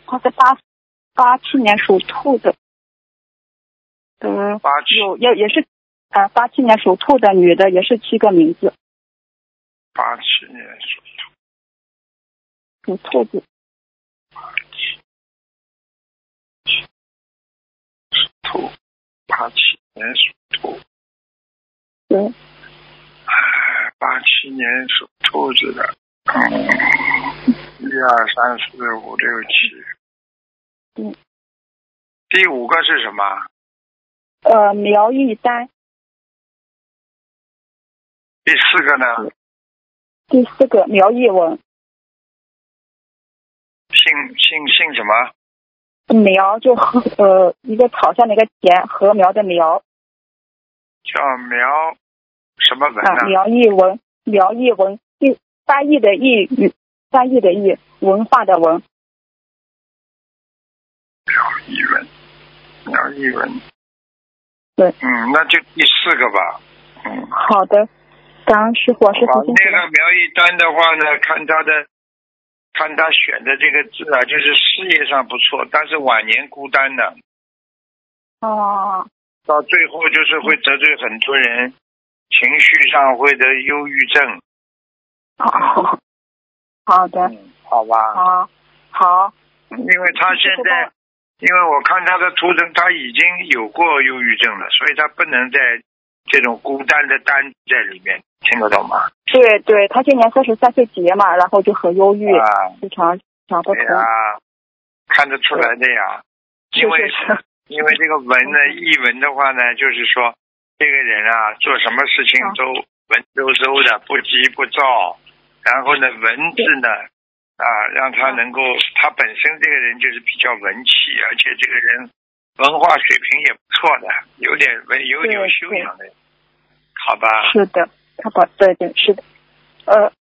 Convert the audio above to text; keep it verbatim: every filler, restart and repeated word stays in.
他是八八七年属兔的，呃， 八七有也也是啊，八七年属兔的女的，也是七个名字， 八七年属属兔子。 兔，八七年属兔。 对， 八七年属兔子的，嗯，一二三四五六七。 嗯。 第五个是什么？ 呃，苗一丹。 第四个呢？ 第四个苗一文。 姓姓姓什么？ 苗就禾呃一个草下的一个田，禾苗的苗。 叫苗什么文呢？ 啊，苗一文，苗一文，一翻译的译，翻译的译，文化的文。 苗一文，苗一文。 对。 嗯，那就第四个吧。嗯。 好的，感恩师傅，师傅辛苦了。 那个苗一丹的话呢，看他的，看他选的这个字啊，就是事业上不错，但是晚年孤单的。 哦。 到最后就是会得罪很多人，情绪上会得忧郁症。 哦。好的。 嗯，好吧。 好。好。 因为他现在，因为我看他的图腾，他已经有过忧郁症了，所以他不能在这种孤单的单在里面，听得懂吗？ 对对，他今年三十三岁结嘛，然后就很忧郁， 啊， 非常想不通。 对啊，看得出来的呀。因为因为这个文呢，译文的话呢，就是说这个人啊，做什么事情都文绉绉的，不急不躁，然后呢，文字呢啊，让他能够，他本身这个人就是比较文气，而且这个人文化水平也不错的，有点文有有修养的，好吧？ 是的，他把对对是的，呃，